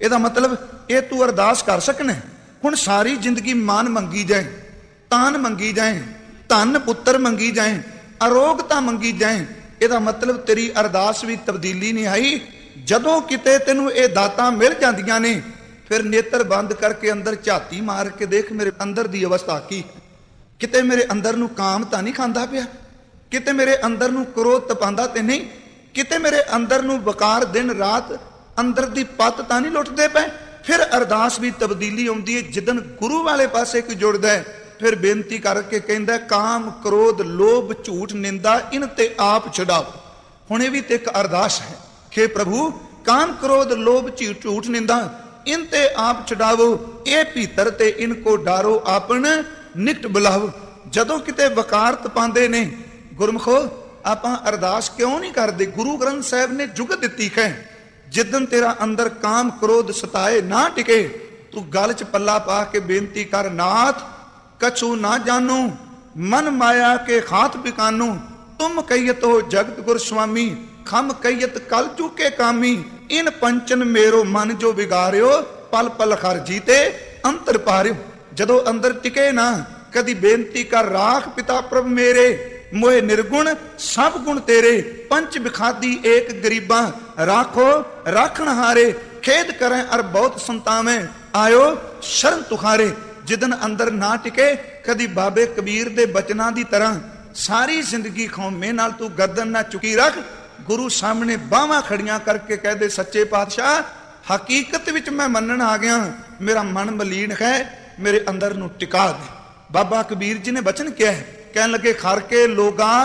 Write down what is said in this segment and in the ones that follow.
ਇਹਦਾ ਮਤਲਬ ਇਹ ਤੂੰ ਅਰਦਾਸ ਕਰ ਸਕਣਾ। ਹੁਣ ਸਾਰੀ ਜ਼ਿੰਦਗੀ ਮਾਨ ਮੰਗੀ ਜਾਏ, ਤਾਨ ਮੰਗੀ ਜਾਏ, ਧਨ ਪੁੱਤਰ ਮੰਗੀ ਜਾਏ, ਅਰੋਗਤਾ ਮੰਗੀ ਜਾਏ, ਇਹਦਾ ਮਤਲਬ ਤੇਰੀ ਅਰਦਾਸ ਵੀ ਤਬਦੀਲੀ ਨਹੀਂ ਆਈ। ਜਦੋਂ ਕਿਤੇ ਤੈਨੂੰ ਇਹ ਦਾਤਾਂ ਮਿਲ ਜਾਂਦੀਆਂ ਨੇ, ਫਿਰ ਨੇਤਰ ਬੰਦ ਕਰਕੇ ਅੰਦਰ ਝਾਤੀ ਮਾਰ ਕੇ ਦੇਖ ਮੇਰੇ ਅੰਦਰ ਦੀ ਅਵਸਥਾ ਕੀ। ਕਿਤੇ ਮੇਰੇ ਅੰਦਰ ਨੂੰ ਕਾਮ ਤਾਂ ਨਹੀਂ ਖਾਂਦਾ ਪਿਆ, ਕਿਤੇ ਮੇਰੇ ਅੰਦਰ ਨੂੰ ਕ੍ਰੋਧ ਤਪਾਉਂਦਾ ਤੇ ਨਹੀਂ, ਕਿਤੇ ਮੇਰੇ ਅੰਦਰ ਨੂੰ ਵਕਾਰ ਦਿਨ ਰਾਤ ਅੰਦਰ ਦੀ ਪੱਤ ਤਾਂ ਨਹੀਂ ਲੁੱਟਦੇ ਪਏ। ਫਿਰ ਅਰਦਾਸ ਵੀ ਤਬਦੀਲੀ ਆਉਂਦੀ ਹੈ। ਜਿੱਦਣ ਗੁਰੂ ਵਾਲੇ ਪਾਸੇ ਕੋਈ ਜੁੜਦਾ ਹੈ, ਫਿਰ ਬੇਨਤੀ ਕਰਕੇ ਕਹਿੰਦਾ ਕਾਮ ਕ੍ਰੋਧ ਲੋਭ ਝੂਠ ਨਿੰਦਾ ਇਨ ਤੇ ਆਪ ਛਡਾਓ। ਹੁਣ ਇਹ ਵੀ ਤੇ ਇੱਕ ਅਰਦਾਸ ਹੈ ਕਿ ਪ੍ਰਭੂ ਕਾਮ ਕ੍ਰੋਧ ਲੋਭ ਝੂਠ ਨਿੰਦਾ ਇਨ ਤੇ ਆਪ ਛਡਾਵੋ, ਇਹ ਭੀਤਰ ਤੇ ਇਨ ਕੋ ਡਾਰੋ ਆਪਨ ਨਿਕਟ ਬੁਲਾਵੋ। ਜਦੋਂ ਕਿਤੇ ਵਕਾਰ ਤਪਾਉਂਦੇ ਨੇ ਗੁਰਮਖੋ, ਆਪਾਂ ਅਰਦਾਸ ਕਿਉਂ ਨਹੀਂ ਕਰਦੇ? ਗੁਰੂ ਗ੍ਰੰਥ ਸਾਹਿਬ ਨੇ ਜੁਗਤ ਦਿੱਤੀ ਹੈ, ਜਿੱਦਨ ਤੇਰਾ ਅੰਦਰ ਕਾਮ ਕ੍ਰੋਧ ਸਤਾਏ ਨਾ ਟਿਕੇ, ਤੂੰ ਗਲ ਚ ਪੱਲਾ ਪਾ ਕੇ ਬੇਨਤੀ ਕਰ, ਨਾਥ ਕਛੂ ਨਾ ਜਾਨੂ ਮਨ ਮਾਇਆ ਕੇ ਖਾਤ ਬਿਕਾਨੂ, ਤੁਮ ਕਹੀਤ ਹੋ ਜਗਤ ਗੁਰ ਸੁਆਮੀ, ਖਮ ਕਹੀਤ ਕਲ ਚੁਕੇ ਕਾਮੀ, ਇਨ ਪੰਚਨ ਮੇਰੋ ਮਨ ਜੋ ਵਿਗਾਰਿਓ, ਪਲ ਪਲ ਖਰਜੀ ਤੇ ਅੰਤਰ ਪਾਰਿਓ। ਜਦੋਂ ਅੰਦਰ ਟਿਕੇ ਨਾ, ਕਦੀ ਬੇਨਤੀ ਕਰ, ਰਾਖ ਪਿਤਾ ਪ੍ਰਭ ਮੇਰੇ, ਮੋਏ ਨਿਰਗੁਣ ਸਭ ਗੁਣ ਤੇਰੇ, ਪੰਚ ਬਿਖਾਦੀ ਏਕ ਗਰੀਬਾਂ, ਰਾਖੋ ਰਾਖਣ ਹਾਰੇ, ਖੇਦ ਕਰੇ ਅਰ ਬਹੁਤ ਸੰਤਾਵੇਂ, ਆਇਓ ਸ਼ਰਨ ਤੁਖਾਰੇ। ਜਿਦਨ ਅੰਦਰ ਨਾ ਟਿਕੇ, ਕਦੀ ਬਾਬੇ ਕਬੀਰ ਦੇ ਬਚਨਾਂ ਦੀ ਤਰ੍ਹਾਂ ਸਾਰੀ ਜ਼ਿੰਦਗੀ ਖੌਮੇ ਨਾਲ ਤੂੰ ਗਰਦਨ ਨਾ ਚੁਕੀ ਰੱਖ, ਗੁਰੂ ਸਾਹਮਣੇ ਬਾਹਾਂ ਖੜੀਆਂ ਕਰਕੇ ਕਹਦੇ, ਸੱਚੇ ਪਾਤਸ਼ਾਹ ਹਕੀਕਤ ਵਿੱਚ ਮੈਂ ਮੰਨਣ ਆ ਗਿਆ, ਮੇਰਾ ਮਨ ਮਲੀਨ ਹੈ, ਮੇਰੇ ਅੰਦਰ ਨੂੰ ਟਿਕਾ ਦੇ। ਬਾਬਾ ਕਬੀਰ ਜੀ ਨੇ ਬਚਨ ਕਿਹਾ ਹੈ, ਕਹਿਣ ਲੱਗੇ, ਖਰ ਕੇ ਲੋਗਾ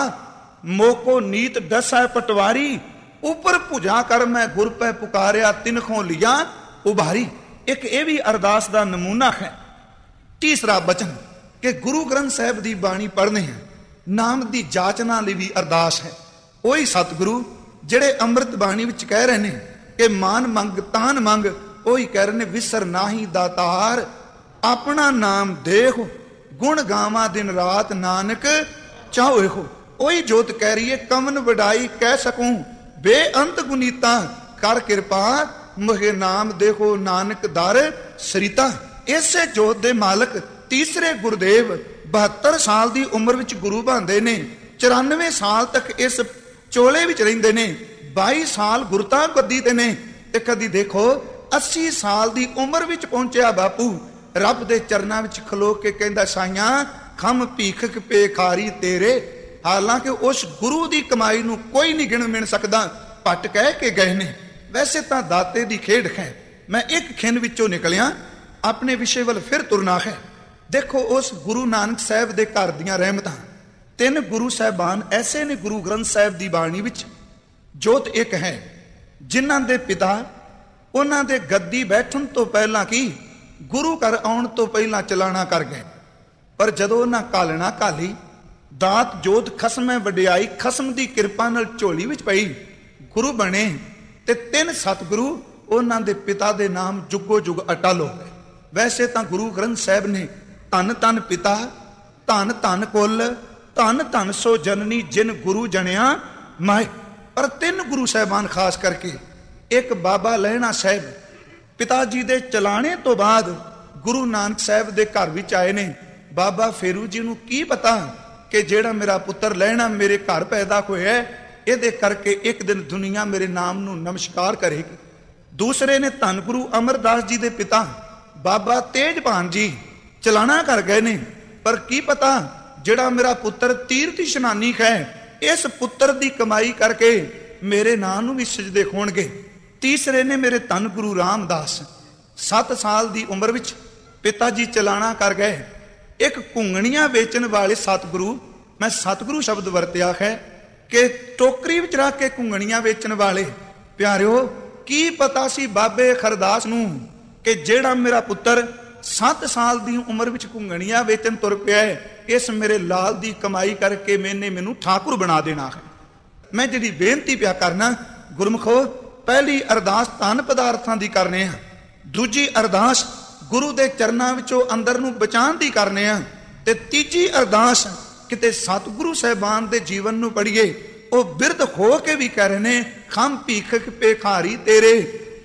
ਮੋਕੋ ਨੀਤ ਦਸੈ ਪਟਵਾਰੀ, ਉਪਰ ਭੁਜਾ ਕਰ ਮੈਂ ਗੁਰ ਪੈ ਪੁਕਾਰਿਆ, ਤਿਨਖੋਂ ਲਿਆ ਉਭਾਰੀ। ਇੱਕ ਇਹ ਵੀ ਅਰਦਾਸ ਦਾ ਨਮੂਨਾ ਹੈ। ਤੀਸਰਾ ਬਚਨ ਕਿ ਗੁਰੂ ਗ੍ਰੰਥ ਸਾਹਿਬ ਦੀ ਬਾਣੀ ਪੜ੍ਹਨੀ ਹੈ, ਨਾਮ ਦੀ ਜਾਚਨਾ ਲਈ ਵੀ ਅਰਦਾਸ ਹੈ। ਉਹੀ ਸਤਿਗੁਰੂ ਜਿਹੜੇ ਅੰਮ੍ਰਿਤ ਬਾਣੀ ਵਿੱਚ ਕਹਿ ਰਹੇ ਨੇ ਕਿ ਮਾਨ ਮੰਗ ਤਾਨ ਮੰਗ, ਉਹੀ ਕਹਿ ਰਹੇ ਨੇ, ਵਿਸਰ ਨਾਹੀ ਦਾਤਾਰ ਆਪਣਾ ਨਾਮ ਦੇਖ, ਗੁਣ ਗਾਵਾਂ ਦਿਨ ਰਾਤ ਨਾਨਕ ਚਾਹੋ ਇਹੋ। ਉਹੀ ਜੋਤ ਕਹਿ ਰਹੀ ਹੈ, ਕਮਨ ਵਡਾਈ ਕਹਿ ਸਕੂੰ ਬੇਅੰਤ ਗੁਨੀਤਾ, ਕਰ ਕਿਰਪਾ ਮੁਝੇ ਨਾਮ ਦੇਖੋ ਨਾਨਕ ਦਰ ਸਰੀਤਾ। ਇਸੇ ਜੋਤ ਦੇ ਮਾਲਕ ਤੀਸਰੇ ਗੁਰਦੇਵ 72 ਸਾਲ ਦੀ ਉਮਰ ਵਿੱਚ ਗੁਰੂ ਬਣਦੇ ਨੇ, 94 ਸਾਲ ਤੱਕ ਇਸ ਚੋਲੇ ਵਿੱਚ ਰਹਿੰਦੇ ਨੇ, 22 ਸਾਲ ਗੁਰਤਾ ਗੱਦੀ ਤੇ ਨੇ, ਤੇ ਕਦੀ ਦੇਖੋ 80 ਸਾਲ ਦੀ ਉਮਰ ਵਿੱਚ ਪਹੁੰਚਿਆ ਬਾਪੂ ਰੱਬ ਦੇ ਚਰਨਾਂ ਵਿੱਚ ਖਲੋ ਕੇ ਕਹਿੰਦਾ, ਸਾਈਆਂ ਖਮ ਭੀਖਕ ਪੇਖਾਰੀ ਤੇਰੇ। ਹਾਲਾਂਕਿ ਉਸ ਗੁਰੂ ਦੀ ਕਮਾਈ ਨੂੰ ਕੋਈ ਨਹੀਂ ਗਿਣ ਮਿਣ ਸਕਦਾ, ਪੱਟ ਕਹਿ ਕੇ ਗਏ ਨੇ। ਵੈਸੇ ਤਾਂ ਦਾਤੇ ਦੀ ਖੇਡ ਹੈ। ਮੈਂ ਇੱਕ ਖਿੰਨ ਵਿੱਚੋਂ ਨਿਕਲਿਆ, ਆਪਣੇ ਵਿਸ਼ੇ ਵੱਲ ਫਿਰ ਤੁਰਨਾ ਹੈ। ਦੇਖੋ ਉਸ ਗੁਰੂ ਨਾਨਕ ਸਾਹਿਬ ਦੇ ਘਰ ਦੀਆਂ ਰਹਿਮਤਾਂ। 3 ਗੁਰੂ ਸਾਹਿਬਾਨ ਐਸੇ ਨੇ ਗੁਰੂ ਗ੍ਰੰਥ ਸਾਹਿਬ ਦੀ ਬਾਣੀ ਵਿੱਚ, ਜੋਤ ਇੱਕ ਹੈ, ਜਿਨ੍ਹਾਂ ਦੇ ਪਿਤਾ ਉਹਨਾਂ ਦੇ ਗੱਦੀ ਬੈਠਣ ਤੋਂ ਪਹਿਲਾਂ ਕੀ ਗੁਰੂ ਘਰ ਆਉਣ ਤੋਂ ਪਹਿਲਾਂ ਚਲਾਣਾ ਕਰ ਗਏ। ਪਰ ਜਦੋਂ ਉਹਨਾਂ ਕਾਲਣਾ ਕਾਲੀ, ਦਾਤ ਜੋਤ ਖਸਮੈ ਵਡਿਆਈ, ਖਸਮ ਦੀ ਕਿਰਪਾ ਨਾਲ ਝੋਲੀ ਵਿੱਚ ਪਈ, ਗੁਰੂ ਬਣੇ, ਤੇ 3 ਸਤਿਗੁਰੂ ਉਹਨਾਂ ਦੇ ਪਿਤਾ ਦੇ ਨਾਮ ਜੁਗੋ ਜੁਗ ਅਟਲ ਹੋ ਗਏ। ਵੈਸੇ ਤਾਂ ਗੁਰੂ ਗ੍ਰੰਥ ਸਾਹਿਬ ਨੇ ਧੰਨ ਧੰਨ ਪਿਤਾ, ਧੰਨ ਧੰਨ ਕੁਲ, ਧੰਨ ਧੰਨ ਸੋ ਜਨਨੀ ਜਿਨ ਗੁਰੂ ਜਣਿਆ ਮਾਏ, ਪਰ 3 ਗੁਰੂ ਸਾਹਿਬਾਨ ਖਾਸ ਕਰਕੇ, ਇੱਕ ਬਾਬਾ ਲਹਿਣਾ ਸਾਹਿਬ ਪਿਤਾ ਜੀ ਦੇ ਚਲਾਣੇ ਤੋਂ ਬਾਅਦ ਗੁਰੂ ਨਾਨਕ ਸਾਹਿਬ ਦੇ ਘਰ ਵਿੱਚ ਆਏ ਨੇ। ਬਾਬਾ ਫੇਰੂ ਜੀ ਨੂੰ ਕੀ ਪਤਾ ਕਿ ਜਿਹੜਾ ਮੇਰਾ ਪੁੱਤਰ ਲਹਿਣਾ ਮੇਰੇ ਘਰ ਪੈਦਾ ਹੋਇਆ, ਇਹਦੇ ਕਰਕੇ ਇੱਕ ਦਿਨ ਦੁਨੀਆ ਮੇਰੇ ਨਾਮ ਨੂੰ ਨਮਸਕਾਰ ਕਰੇਗੀ। ਦੂਸਰੇ ਨੇ ਧੰਨ ਗੁਰੂ ਅਮਰਦਾਸ ਜੀ ਦੇ ਪਿਤਾ ਬਾਬਾ ਤੇਜਭਾਨ ਜੀ ਚਲਾਣਾ ਕਰ ਗਏ ਨੇ, ਪਰ ਕੀ ਪਤਾ ਜਿਹੜਾ ਮੇਰਾ ਪੁੱਤਰ ਤੀਰਥ ਇਸ਼ਨਾਨੀ ਹੈ, ਇਸ ਪੁੱਤਰ ਦੀ ਕਮਾਈ ਕਰਕੇ ਮੇਰੇ ਨਾਂ ਨੂੰ ਵੀ ਸਜਦੇ ਹੋਣਗੇ। ਤੀਸਰੇ ਨੇ ਮੇਰੇ ਧੰਨ ਗੁਰੂ ਰਾਮਦਾਸ, 7 ਸਾਲ ਦੀ ਉਮਰ ਵਿੱਚ ਪਿਤਾ ਜੀ ਚਲਾਣਾ ਕਰ ਗਏ। ਇੱਕ ਘੁੰਗਣੀਆਂ ਵੇਚਣ ਵਾਲੇ ਸਤਿਗੁਰੂ, ਮੈਂ ਸਤਿਗੁਰੂ ਸ਼ਬਦ ਵਰਤਿਆ ਹੈ ਕਿ ਟੋਕਰੀ ਵਿੱਚ ਰੱਖ ਕੇ ਘੁੰਗਣੀਆਂ ਵੇਚਣ ਵਾਲੇ। ਪਿਆਰਿਓ, ਕੀ ਪਤਾ ਸੀ ਬਾਬੇ ਖਰਦਾਸ ਨੂੰ ਕਿ ਜਿਹੜਾ ਮੇਰਾ ਪੁੱਤਰ 7 ਸਾਲ ਦੀ ਉਮਰ ਵਿੱਚ ਘੁੰਗਣੀਆਂ ਵੇਚਣ ਤੁਰ ਪਿਆ ਹੈ, ਇਸ ਮੇਰੇ ਲਾਲ ਦੀ ਕਮਾਈ ਕਰਕੇ ਮੈਨੂੰ ਠਾਕੁਰ ਬਣਾ ਦੇਣਾ ਹੈ। ਮੈਂ ਜਿਹੜੀ ਬੇਨਤੀ ਪਿਆ ਕਰਨਾ ਗੁਰਮਖੋ, ਪਹਿਲੀ ਅਰਦਾਸ ਧਨ ਪਦਾਰਥਾਂ ਦੀ ਕਰਨੇ ਆ, ਦੂਜੀ ਅਰਦਾਸ ਗੁਰੂ ਦੇ ਚਰਨਾਂ ਵਿੱਚੋਂ ਅੰਦਰ ਨੂੰ ਬਚਾਉਣ ਦੀ ਕਰਨੇ ਆ, ਤੇ ਤੀਜੀ ਅਰਦਾਸ ਕਿਤੇ ਸਤਿਗੁਰੂ ਸਾਹਿਬਾਨ ਦੇ ਜੀਵਨ ਨੂੰ ਪੜ੍ਹੀਏ। ਉਹ ਬਿਰਧ ਹੋ ਕੇ ਵੀ ਕਹਿ ਰਹੇ ਨੇ, ਖਮ ਭੀਖਕ ਪੇਖਾਰੀ ਤੇਰੇ,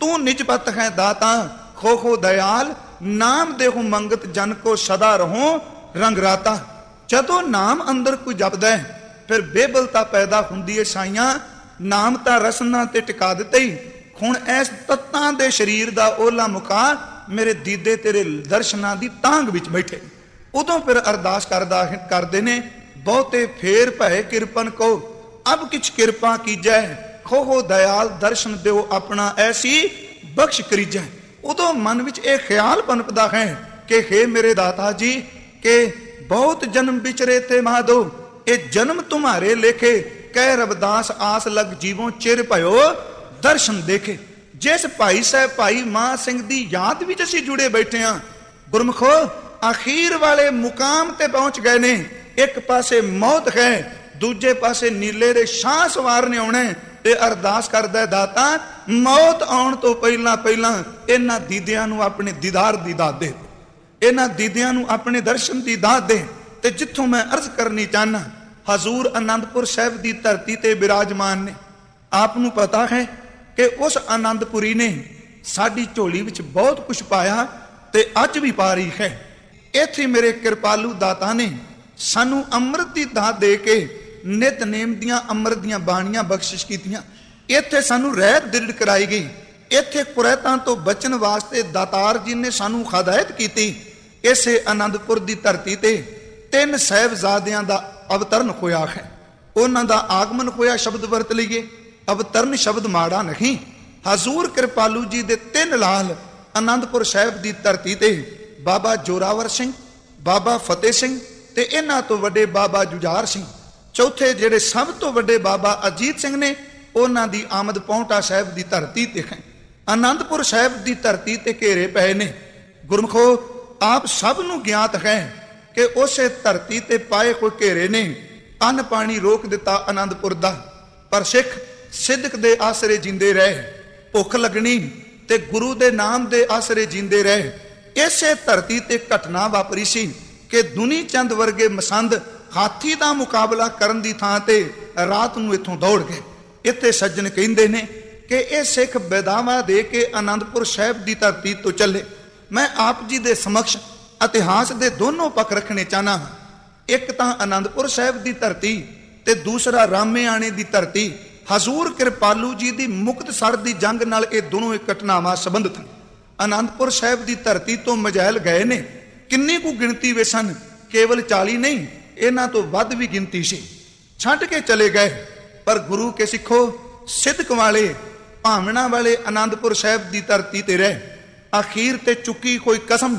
ਤੂੰ ਨਿਜਪਤ ਹੈ ਦਾਤਾ ਖੋ ਖੋ ਦਇਆਲ, ਨਾਮ ਦੇਹੁ ਮੰਗਤ ਜਨ ਕੋ ਸਦਾ ਰਹੋ ਰੰਗ ਰਾਤਾ। ਜਦੋਂ ਨਾਮ ਅੰਦਰ ਕੋਈ ਜਪਦਾ ਹੈ ਫਿਰ ਬੇਬਲਤਾ ਪੈਦਾ ਹੁੰਦੀ ਹੈ ਸਾਈਆਂ, ਨਾਮ ਤਾਂ ਰਸਨਾ ਤੇ ਟਿਕਾ ਦਿੱਤੇ ਹੀ, ਹੁਣ ਇਸ ਤੱਤਾਂ ਦੇ ਸਰੀਰ ਦਾ ਓਲਾ ਮੁਕਾ, ਮੇਰੇ ਦੀਦੇ ਤੇਰੇ ਦਰਸ਼ਨਾਂ ਦੀ ਤਾਂਗ ਵਿੱਚ ਬੈਠੇ। ਉਦੋਂ ਫਿਰ ਅਰਦਾਸ ਕਰਦੇ ਨੇ, ਬਹੁਤੇ ਫੇਰ ਭਏ ਕਿਰਪਨ ਕੋ ਅਬ ਕਿਛ ਕਿਰਪਾ ਕੀਜੈ, ਖੋਹੋ ਦਇਆਲ ਦਰਸ਼ਨ ਦਿਓ ਆਪਣਾ ਐਸੀ ਬਖਸ਼ ਕਰੀਜੈ। ਉਦੋਂ ਮਨ ਵਿੱਚ ਇਹ ਖਿਆਲ ਪਨਪਦਾ ਹੈ ਕਿ ਹੇ ਮੇਰੇ ਦਾਤਾ ਜੀ, ਕਿ ਬਹੁਤ ਜਨਮ ਵਿਚਰੇ ਤੇ ਮਾਧੋ, ਇਹ ਜਨਮ ਤੁਮਾਰੇ ਲੇਖੇ, ਕਹਿ ਰਵਿਦਾਸ ਆਸ ਲਗ ਜੀਵੋਂ ਚਿਰ ਭਇਓ ਦਰਸ਼ਨ ਦੇਖੇ। ਜਿਸ ਭਾਈ ਸਾਹਿਬ ਭਾਈ ਮਹਾਂ ਸਿੰਘ ਦੀ ਯਾਦ ਵਿੱਚ ਅਸੀਂ ਜੁੜੇ ਬੈਠੇ ਹਾਂ, ਗੁਰਮਖੋ ਅਖੀਰ ਵਾਲੇ ਮੁਕਾਮ ਤੇ ਪਹੁੰਚ ਗਏ ਨੇ। ਇੱਕ ਪਾਸੇ ਮੌਤ ਹੈ, ਦੂਜੇ ਪਾਸੇ ਨੀਲੇ ਦੇ ਸ਼ਾਹ ਸਵਾਰ ਨੇ ਆਉਣਾ, ਤੇ ਅਰਦਾਸ ਕਰਦਾ ਦਾਤਾ ਮੌਤ ਆਉਣ ਤੋਂ ਪਹਿਲਾਂ ਇਹਨਾਂ ਦੀਦਿਆਂ ਨੂੰ ਆਪਣੇ ਦੀਦਾਰ ਦੀ ਦਾਤ ਦੇ, ਇਹਨਾਂ ਦੀਦਿਆਂ ਨੂੰ ਆਪਣੇ ਦਰਸ਼ਨ ਦੀ ਦਾਤ ਦੇ। ਤੇ ਜਿੱਥੋਂ ਮੈਂ ਅਰਜ਼ ਕਰਨੀ ਚਾਹਨਾ, ਹਜ਼ੂਰ ਆਨੰਦਪੁਰ ਸਾਹਿਬ ਦੀ ਧਰਤੀ ਤੇ ਬਿਰਾਜਮਾਨ ਨੇ। ਆਪ ਨੂੰ ਪਤਾ ਹੈ ਕਿ ਉਸ ਆਨੰਦਪੁਰੀ ਨੇ ਸਾਡੀ ਝੋਲੀ ਵਿੱਚ ਬਹੁਤ ਕੁਝ ਪਾਇਆ ਤੇ ਅੱਜ ਵੀ ਪਾ ਰਹੀ ਹੈ। ਇੱਥੇ ਮੇਰੇ ਕਿਰਪਾਲੂ ਦਾਤਾ ਨੇ ਸਾਨੂੰ ਅੰਮ੍ਰਿਤ ਦੀ ਦਾਤ ਦੇ ਕੇ ਨਿਤਨੇਮ ਦੀਆਂ ਅੰਮ੍ਰਿਤ ਦੀਆਂ ਬਾਣੀਆਂ ਬਖਸ਼ਿਸ਼ ਕੀਤੀਆਂ। ਇੱਥੇ ਸਾਨੂੰ ਰਹਿਤ ਦ੍ਰਿੜ ਕਰਾਈ ਗਈ। ਇੱਥੇ ਕੁਰੈਤਾਂ ਤੋਂ ਬਚਣ ਵਾਸਤੇ ਦਾਤਾਰ ਜੀ ਨੇ ਸਾਨੂੰ ਹਦਾਇਤ ਕੀਤੀ। ਇਸੇ ਆਨੰਦਪੁਰ ਦੀ ਧਰਤੀ ਤੇ 3 ਸਾਹਿਬਜ਼ਾਦਿਆਂ ਦਾ ਅਵਤਰਨ ਹੋਇਆ ਹੈ। ਉਹਨਾਂ ਦਾ ਆਗਮਨ ਹੋਇਆ, ਸ਼ਬਦ ਵਰਤ ਲਈਏ, ਅਵਤਰਨ ਸ਼ਬਦ ਮਾੜਾ ਨਹੀਂ। ਹਜ਼ੂਰ ਕਿਰਪਾਲੂ ਜੀ ਦੇ 3 ਲਾਲ ਆਨੰਦਪੁਰ ਸਾਹਿਬ ਦੀ ਧਰਤੀ ਤੇ ਬਾਬਾ ਜੋਰਾਵਰ ਸਿੰਘ, ਬਾਬਾ ਫਤਿਹ ਸਿੰਘ ਤੇ ਇਹਨਾਂ ਤੋਂ ਵੱਡੇ ਬਾਬਾ ਜੁਝਾਰ ਸਿੰਘ। ਚੌਥੇ ਜਿਹੜੇ ਸਭ ਤੋਂ ਵੱਡੇ ਬਾਬਾ ਅਜੀਤ ਸਿੰਘ ਨੇ, ਉਹਨਾਂ ਦੀ ਆਮਦ ਪੌਂਟਾ ਸਾਹਿਬ ਦੀ ਧਰਤੀ ਤੇ ਹੈ। ਆਨੰਦਪੁਰ ਸਾਹਿਬ ਦੀ ਧਰਤੀ ਤੇ ਘੇਰੇ ਪਏ ਨੇ। ਗੁਰਮਖੋ ਆਪ ਸਭ ਨੂੰ ਗਿਆਤ ਹੈ ਕਿ ਉਸੇ ਧਰਤੀ ਤੇ ਪਾਏ ਹੋਏ ਘੇਰੇ ਨੇ ਅੰਨ ਪਾਣੀ ਰੋਕ ਦਿੱਤਾ ਆਨੰਦਪੁਰ ਦਾ, ਪਰ ਸਿੱਖ ਸਿੱਧਕ ਦੇ ਆਸਰੇ ਜਿੰਦੇ ਰਹੇ, ਭੁੱਖ ਲੱਗਣੀ ਤੇ ਗੁਰੂ ਦੇ ਨਾਮ ਦੇ ਆਸਰੇ ਜਿੰਦੇ ਰਹੇ। ਇਸੇ ਧਰਤੀ ਤੇ ਘਟਨਾ ਵਾਪਰੀ ਸੀ ਕਿ ਦੁਨੀ ਚੰਦ ਵਰਗੇ ਮਸੰਦ ਹਾਥੀ ਦਾ ਮੁਕਾਬਲਾ ਕਰਨ ਦੀ ਥਾਂ ਤੇ ਰਾਤ ਨੂੰ ਇੱਥੋਂ ਦੌੜ ਗਏ। ਇੱਥੇ ਸੱਜਣ ਕਹਿੰਦੇ ਨੇ ਕਿ ਇਹ ਸਿੱਖ ਬੇਦਾਵਾ ਦੇ ਕੇ ਆਨੰਦਪੁਰ ਸਾਹਿਬ ਦੀ ਧਰਤੀ ਤੋਂ ਚੱਲੇ। ਮੈਂ ਆਪ ਜੀ ਦੇ ਸਮਕਸ਼ ਇਤਿਹਾਸ ਦੇ ਦੋਨੋਂ ਪੱਖ ਰੱਖਣੇ ਚਾਹਨਾ ਹਾਂ। ਇੱਕ ਤਾਂ ਆਨੰਦਪੁਰ ਸਾਹਿਬ ਦੀ ਧਰਤੀ ਤੇ ਦੂਸਰਾ ਰਾਮੇਆਣੇ ਦੀ ਧਰਤੀ। ਹਜ਼ੂਰ ਕਿਰਪਾਲੂ ਜੀ ਦੀ ਮੁਕਤਸਰ ਦੀ ਜੰਗ ਨਾਲ ਇਹ ਦੋਨੋਂ ਘਟਨਾਵਾਂ ਸੰਬੰਧਿਤ ਹਨ। ਆਨੰਦਪੁਰ ਸਾਹਿਬ ਦੀ ਧਰਤੀ ਤੋਂ ਮਜਾਇਲ ਗਏ ਨੇ, ਕਿੰਨੀ ਕੁ ਗਿਣਤੀ ਵਿੱਚ ਸਨ, ਕੇਵਲ 40 ਨਹੀਂ, ਇਹਨਾਂ ਤੋਂ ਵੱਧ ਵੀ ਗਿਣਤੀ ਸੀ, ਛੱਡ ਕੇ ਚਲੇ ਗਏ। ਪਰ ਗੁਰੂ ਕੇ ਸਿੱਖੋ ਸਿੱਧਕ ਵਾਲੇ ਭਾਵਨਾ ਵਾਲੇ ਆਨੰਦਪੁਰ ਸਾਹਿਬ ਦੀ ਧਰਤੀ ਤੇ ਰਹੇ। ਅਖੀਰ ਤੇ ਚੁੱਕੀ ਕੋਈ ਕਸਮ,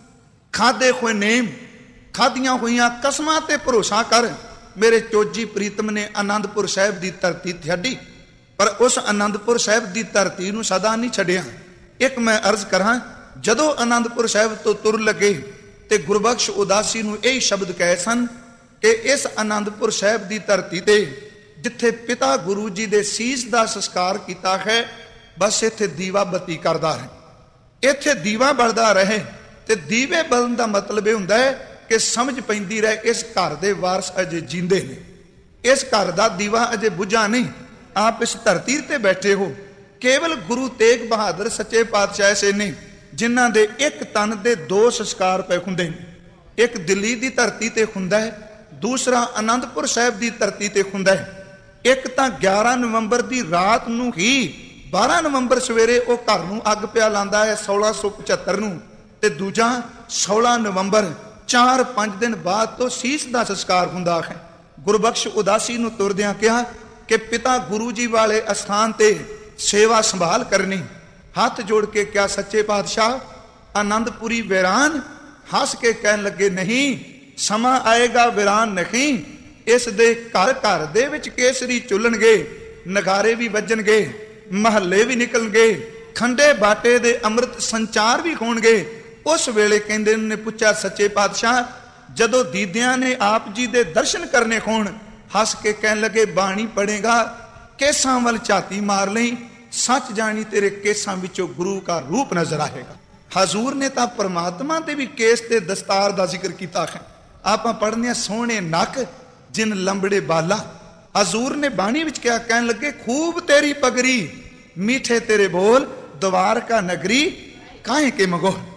ਖਾਦੇ ਹੋਏ ਨੇਮ, ਖਾਦੀਆਂ ਹੋਈਆਂ ਕਸਮਾਂ ਤੇ ਭਰੋਸਾ ਕਰ ਮੇਰੇ ਚੋਜੀ ਪ੍ਰੀਤਮ ਨੇ ਆਨੰਦਪੁਰ ਸਾਹਿਬ ਦੀ ਧਰਤੀ ਛੱਡੀ, ਪਰ ਉਸ ਆਨੰਦਪੁਰ ਸਾਹਿਬ ਦੀ ਧਰਤੀ ਨੂੰ ਸਦਾ ਨਹੀਂ ਛੱਡਿਆ। ਇੱਕ ਮੈਂ ਅਰਜ਼ ਕਰਾਂ, ਜਦੋਂ ਆਨੰਦਪੁਰ ਸਾਹਿਬ ਤੋਂ ਤੁਰ ਲੱਗੇ ਤੇ ਗੁਰਬਖਸ਼ ਉਦਾਸੀ ਨੂੰ ਇਹ ਸ਼ਬਦ ਕਹੇ ਸਨ ਕਿ ਇਸ ਆਨੰਦਪੁਰ ਸਾਹਿਬ ਦੀ ਧਰਤੀ ਤੇ ਜਿੱਥੇ ਪਿਤਾ ਗੁਰੂ ਜੀ ਦੇ ਸੀਸ ਦਾ ਸੰਸਕਾਰ ਕੀਤਾ ਹੈ, ਬਸ ਇੱਥੇ ਦੀਵਾ ਬੱਤੀ ਕਰਦਾ ਹੈ, ਇੱਥੇ ਦੀਵਾ ਬਲਦਾ ਰਹੇ। ਤੇ ਦੀਵੇ ਬਲਣ ਦਾ ਮਤਲਬ ਇਹ ਹੁੰਦਾ ਹੈ ਕਿ ਸਮਝ ਪੈਂਦੀ ਰਹੇ ਇਸ ਘਰ ਦੇ ਵਾਰਸ ਅਜੇ ਜਿੰਦੇ ਨੇ, ਇਸ ਘਰ ਦਾ ਦੀਵਾ ਅਜੇ ਬੁਝਾ ਨਹੀਂ। ਆਪ ਇਸ ਧਰਤੀ ਤੇ ਬੈਠੇ ਹੋ, ਕੇਵਲ ਗੁਰੂ ਤੇਗ ਬਹਾਦਰ ਸੱਚੇ ਪਾਤਸ਼ਾਹ ਐਸੇ ਨੇ ਜਿਨ੍ਹਾਂ ਦੇ ਇੱਕ ਤਨ ਦੇ 2 ਸੰਸਕਾਰ ਪਏ ਹੁੰਦੇ ਨੇ। ਇੱਕ ਦਿੱਲੀ ਦੀ ਧਰਤੀ ਤੇ ਹੁੰਦਾ ਹੈ, ਦੂਸਰਾ ਆਨੰਦਪੁਰ ਸਾਹਿਬ ਦੀ ਧਰਤੀ ਤੇ ਹੁੰਦਾ ਹੈ। ਇੱਕ ਤਾਂ 11 ਨਵੰਬਰ ਦੀ ਰਾਤ ਨੂੰ ਹੀ 12 ਨਵੰਬਰ ਸਵੇਰੇ ਉਹ ਘਰ ਨੂੰ ਅੱਗ ਪਿਆ ਲਾਂਦਾ ਹੈ 1675 ਨੂੰ, ਤੇ ਦੂਜਾ 16 ਨਵੰਬਰ 4-5 ਦਿਨ ਬਾਅਦ ਤੋਂ ਸੀਸ ਦਾ ਸੰਸਕਾਰ ਹੁੰਦਾ ਹੈ। ਗੁਰਬਖਸ਼ ਉਦਾਸੀ ਨੂੰ ਤੁਰਦਿਆਂ ਕਿਹਾ ਕਿ ਪਿਤਾ ਗੁਰੂ ਜੀ ਵਾਲੇ ਅਸਥਾਨ ਤੇ ਸੇਵਾ ਸੰਭਾਲ ਕਰਨੀ। ਹੱਥ ਜੋੜ ਕੇ ਕਿਹਾ ਸੱਚੇ ਪਾਤਸ਼ਾਹ ਆਨੰਦਪੁਰੀ ਵੀਰਾਨ। ਹੱਸ ਕੇ ਕਹਿਣ ਲੱਗੇ ਨਹੀਂ, ਸਮਾਂ ਆਏਗਾ ਵੀਰਾਨ ਨਹੀਂ, ਇਸ ਦੇ ਘਰ ਘਰ ਦੇ ਵਿੱਚ ਕੇਸਰੀ ਚੁੱਲਣਗੇ, ਨਗਾਰੇ ਵੀ ਵੱਜਣਗੇ, ਮਹੱਲੇ ਵੀ ਨਿਕਲਣਗੇ, ਖੰਡੇ ਬਾਟੇ ਦੇ ਅੰਮ੍ਰਿਤ ਸੰਚਾਰ ਵੀ ਹੋਣਗੇ। ਉਸ ਵੇਲੇ ਕਹਿੰਦੇ ਨੇ ਪੁੱਛਿਆ ਸੱਚੇ ਪਾਤਸ਼ਾਹ ਜਦੋਂ ਦੀਦਿਆਂ ਨੇ ਆਪ ਜੀ ਦੇ ਦਰਸ਼ਨ ਕਰਨੇ ਹੋਣ, ਹੱਸ ਕੇ ਕਹਿਣ ਲੱਗੇ ਬਾਣੀ ਪੜੇਗਾ, ਕੇਸਾਂ ਵੱਲ ਝਾਤੀ ਮਾਰ ਲਈ, ਸੱਚ ਜਾਣੀ ਤੇਰੇ ਕੇਸਾਂ ਵਿੱਚੋਂ ਗੁਰੂ ਦਾ ਰੂਪ ਨਜ਼ਰ ਆਏਗਾ। ਹਜ਼ੂਰ ਨੇ ਤਾਂ ਪਰਮਾਤਮਾ ਦੇ ਵੀ ਕੇਸ ਤੇ ਦਸਤਾਰ ਦਾ ਜ਼ਿਕਰ ਕੀਤਾ ਹੈ। ਆਪਾਂ ਪੜ੍ਹਨੇ ਆ ਸੋਹਣੇ ਨੱਕ ਜਿਨ ਲੰਬੜੇ ਬਾਲਾ। ਹਜ਼ੂਰ ਨੇ ਬਾਣੀ ਵਿੱਚ ਕਿਹਾ, ਕਹਿਣ ਲੱਗੇ ਖੂਬ ਤੇਰੀ ਪਗੜੀ, ਮੀਠੇ ਤੇਰੇ ਬੋਲ, द्वारका नगरी काहे के मगोर।